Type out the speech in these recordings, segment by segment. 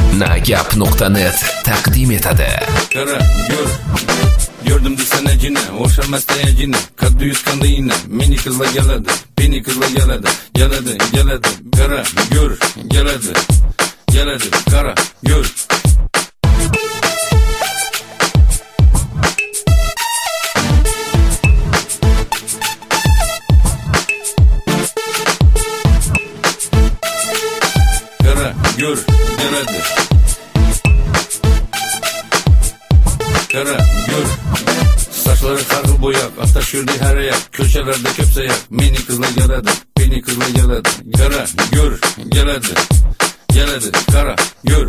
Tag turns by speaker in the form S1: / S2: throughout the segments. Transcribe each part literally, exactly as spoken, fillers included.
S1: nagap nuqta net taqdim etadi.
S2: Qara, yur. Gördüm desene cine, o'xshamasda yine. Kaddi yutganda yine, meni qizlar keladi, beni qizlar keladi, keladi, keladi. Qara, yur, keladi, keladi. Qara, yur. Qara, yur, keladi. Qara, yur. Saçları sarı boyak, ataş yürüdü her ayak. Köşelerde köpse yak, meni kızla geledi, beni kızla geledi. Qara, yur, geledi, geledi. Qara, yur.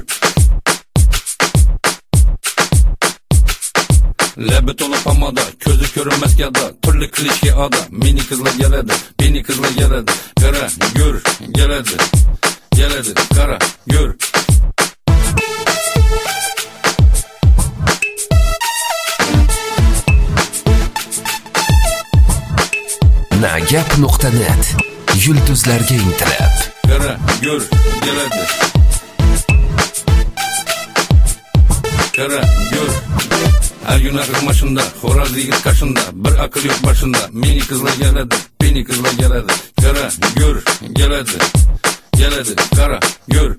S2: Lebi tolu pamada, közü görünmez yada. Türlü klişe ada, meni kızla geledi, beni kızla geledi. Qara, yur, geledi, geledi. Qara, yur.
S1: nagap nuqta net yulduzlarga intilib.
S2: Qara, yur, keladi. Qara, yur. Her gün akıl başında, xoraz yigit kaşında. Bir akıl yok başında, meni kızla keladi, beni kızla keladi. Qara, yur, keladi, keladi. Qara, yur.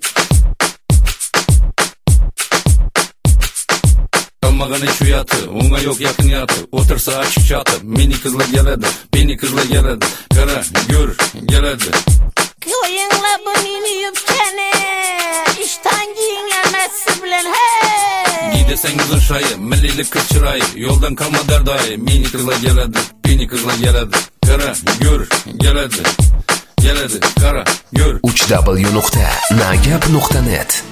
S2: Kalmagan hiç uyatı, ona yok yakın yatı. Otursa açık çatı, meni kızla keladi, beni kızla keladi. Qara, yur, keladi.
S3: Koyunla bu meni yupkani, iştan giyingemesi bilen hey.
S2: Gidesen kızın şayı, millilik kız çırayı. Yoldan kalma derdayı, meni kızla keladi, beni kızla keladi. Qara, yur, keladi, keladi. Qara, yur.
S1: uch w nuqta nagap nuqta net